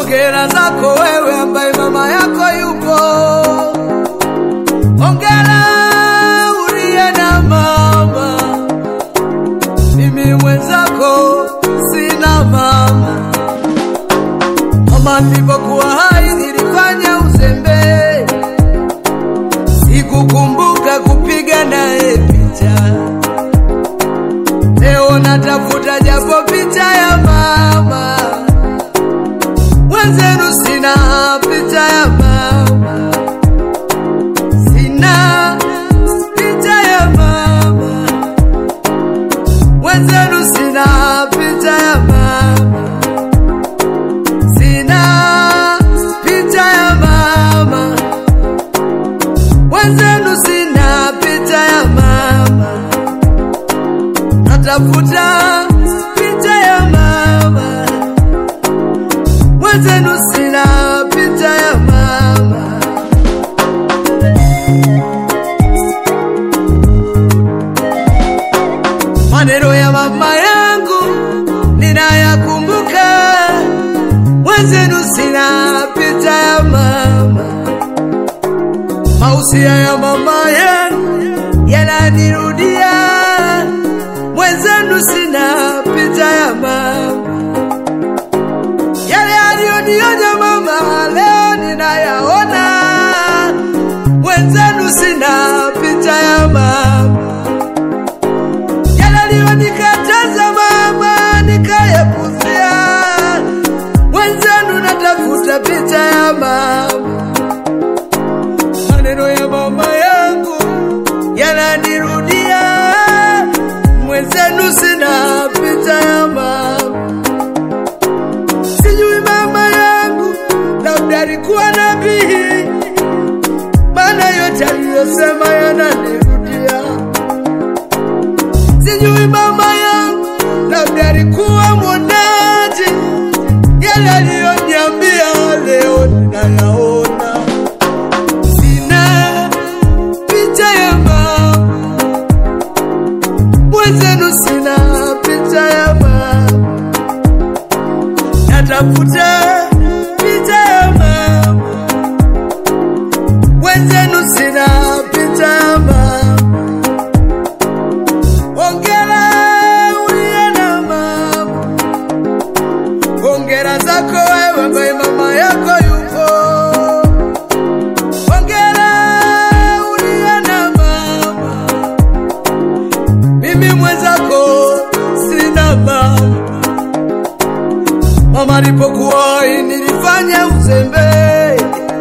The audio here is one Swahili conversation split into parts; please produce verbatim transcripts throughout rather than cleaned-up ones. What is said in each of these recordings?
Hongera zako wewe ambaye mama yako yupo. Hongera uliye na mama. Mimi mwenzako sina mama. Mama nilipokuwa hai nilifanya uzembe, sikukumbuka kupiga naye picha. Leo natafuta japo picha ya mama. Wenzenu sina picha ya mama. Sina picha ya mama. Wenzenu sina picha ya mama. Sina picha ya mama. Wenzenu sina picha ya mama. Natafuta picha ya mama. Wenzenu sina picha ya mama. Maneno ya mama yangu ninayakumbuka. Wenzenu sina picha ya mama. Mausia ya mama yangu yananirudia. Wenzenu sina picha ya mama. Yale aliyonionya mama leo ninayaona. Wenzenu sina picha ya mama. Yale aliyonikataza mama nikayapuzia. Wenzenu natafuta picha ya mama. Maneno ya mama yangu yananirudia. Wenzenu sina picha ya mama. Sijui mama yangu labda alikuwa nabii, maana yote aliyosema yananirudia. Sijui mama yangu labda alikuwa mwonaji, yale aliyoniambia leo ninayaona. Sina picha ya mama. Wenzenu sina picha ya mama. Natafuta picha ya mama. Wenzenu sina picha ya mama. Hongera uliye na mama. Hongera zako wewe ambaye mama yako yupo. Hongera uliye na mama. Mimi mwenzako sina mama. Mama nilipokuwa nilifanya uzembe,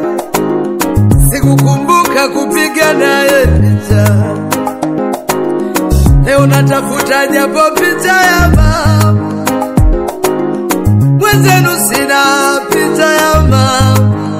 sikukumbuka kupiga naye picha. Leo natafuta japo picha ya mama. Wenzenu sina picha ya mama.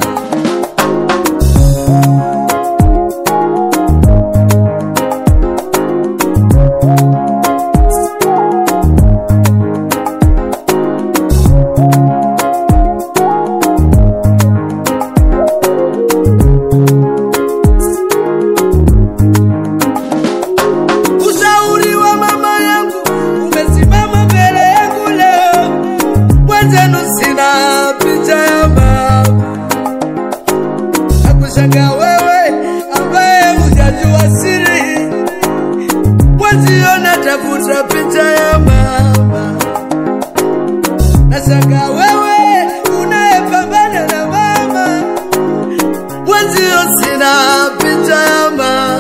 Ushauri wa mama yangu umesimama mbele yangu leo. Wenzenu sina picha ya mama. Nakushangaa wewe ambaye hujajua siri. Wenzio natafuta picha ya mama. Nashangaa wewe unayepambana na mama. Wenzio sina picha ya mama.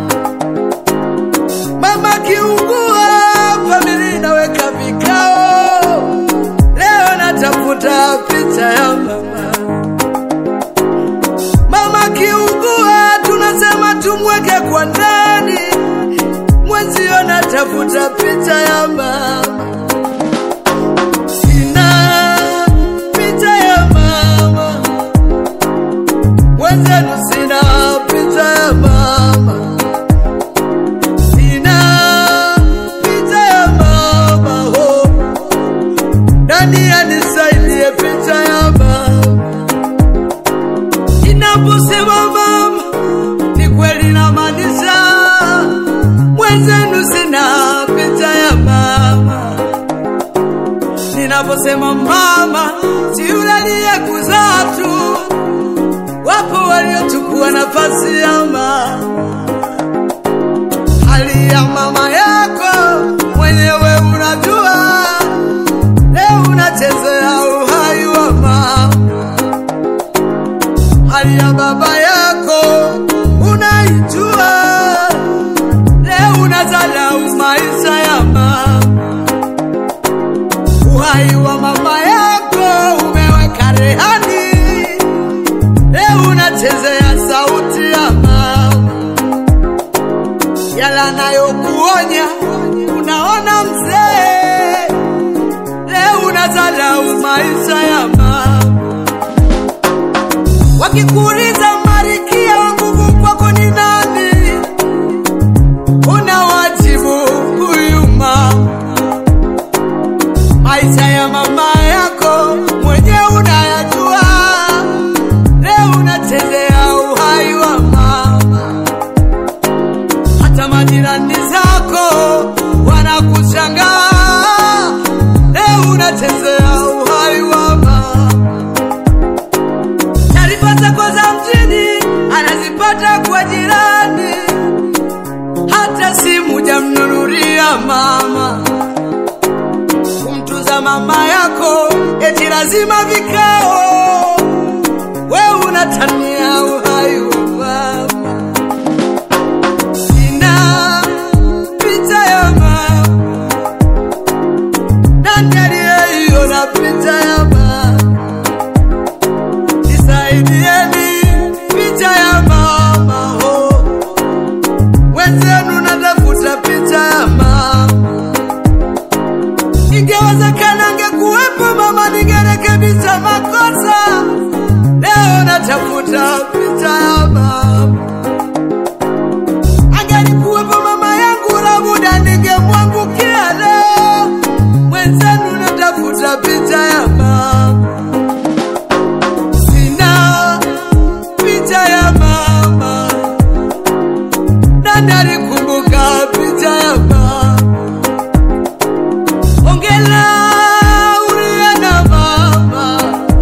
Mama kiungua familia inaweka vikao. Leo natafuta picha ya mama. Mama kiungua tunasema tumweke kwa ndani. Mwenzio natafuta picha ya mama. Sina picha ya mama. Wenzenu sina picha ya mama. Sina picha ya mama. Oh. Nani anisaidie picha ya mama? Ninaposema mama ni kweli namaanisha. Wenzenu sina picha ya mama. Ninaposema mama si yule aliyekuzaa. habari ya baba yako unaijua, leo unazalau maisha ya mama. Uhai wa mama yako umeweka rehani, leo unachezea sauti ya mama. Yala nayokuonya unaona mzee, leo unazalau maisha ya mama. Wakikuuliza Malkia wa nguvu kwako ni nani, unawajibu huyu mama. Maisha ya mama yako mwenyewe unayajua, leo unachezea uhai wa mama. Hata majirani zako wanakushangaa, leo unachezea uhai wa mama. Taarifa zako za mjini anazipata kwa jirani, hata simu jamnunulia mama. Kumtuza mama yako eti lazima vikao, wewe unatania uhai wa mama. Sina picha ya mama, nani aliyeiona picha ya mama? Nisaidieni picha ya mama, oh. Wenzenu natafuta picha ya mama. Ingewezekana angekuwepo mama, ningerekebisha makosa. Leo natafuta picha ya mama. Angelikuwepo mama yangu labda ningemwangukia leo. Wenzenu natafuta picha ya mama. Sina picha ya mama, nani alikumbuka picha ya mama? Ongela uriana mama,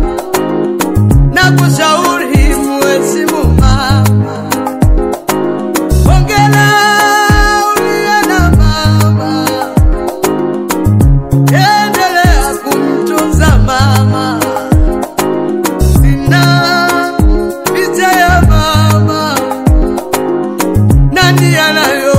nakushauri muheshimu mama. Ongela uriana mama, endelea kumtunza mama. Sina picha ya mama, nani anayo